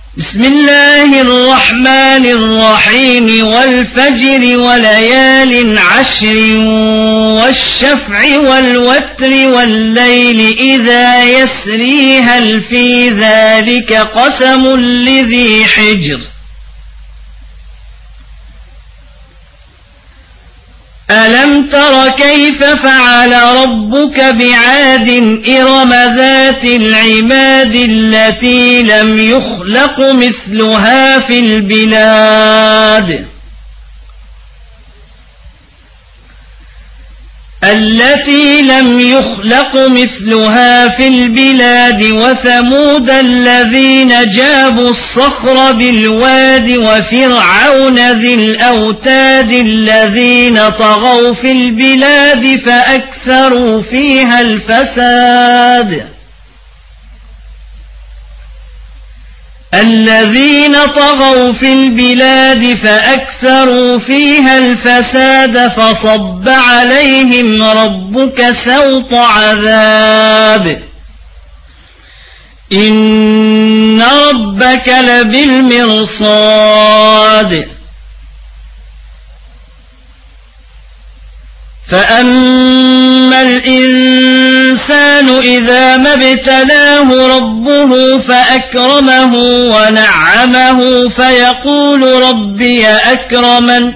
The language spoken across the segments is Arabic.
بسم الله الرحمن الرحيم والفجر وليال عشر والشفع والوتر والليل إذا يسري هل في ذلك قسم لذي حجر ألم تر كيف فعل ربك بعاد إرم ذات العماد التي لم يخلق مثلها في البلاد وثمود الذين جابوا الصخر بالواد وفرعون ذي الأوتاد الذين طغوا في البلاد فأكثروا فيها الفساد فصب عليهم ربك سوط عذاب إن ربك لبالمرصاد فأما الإنسان إذا ما ابتلاه ربه فأكرمه ونعمه فيقول ربي أكرمن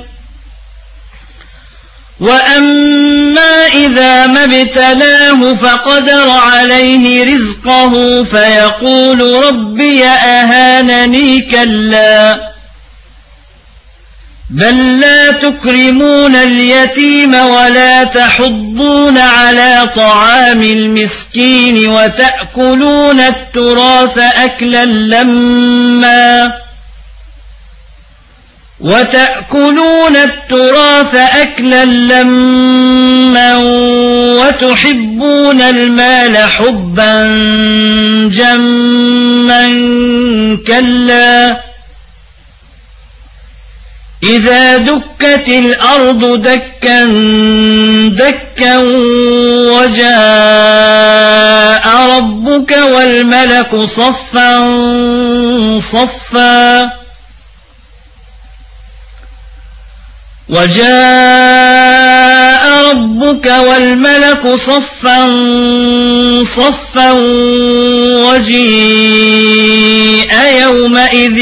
وأما إذا ما ابتلاه فقدر عليه رزقه فيقول ربي أهانني كلا بل لا تكرمون اليتيم ولا تحضون على طعام المسكين وتأكلون التراث أكلا لما وتحبون المال حبا جما كلا إذا دكت الأرض دكا دكا وجاء ربك والملك صفا صفا وجيء يومئذ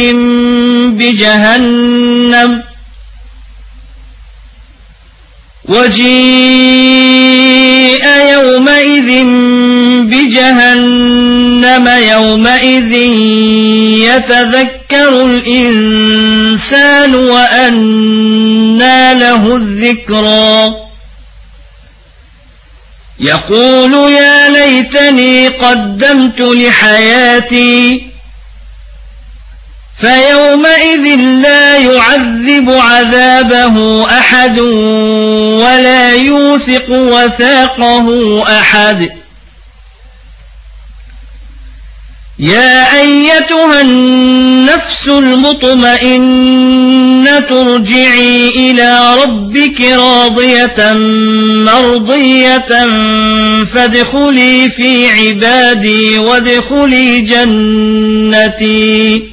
بجهنم يومئذ يتذكر الإنسان وأنى له الذكرى يقول يا ليتني قدمت لحياتي فيومئذ لا يعذب عذابه أحد ولا يوثق وثاقه أحد يا أيتها النفس المطمئنة ارجعي إلى ربك راضية مرضية فادخلي في عبادي وادخلي جنتي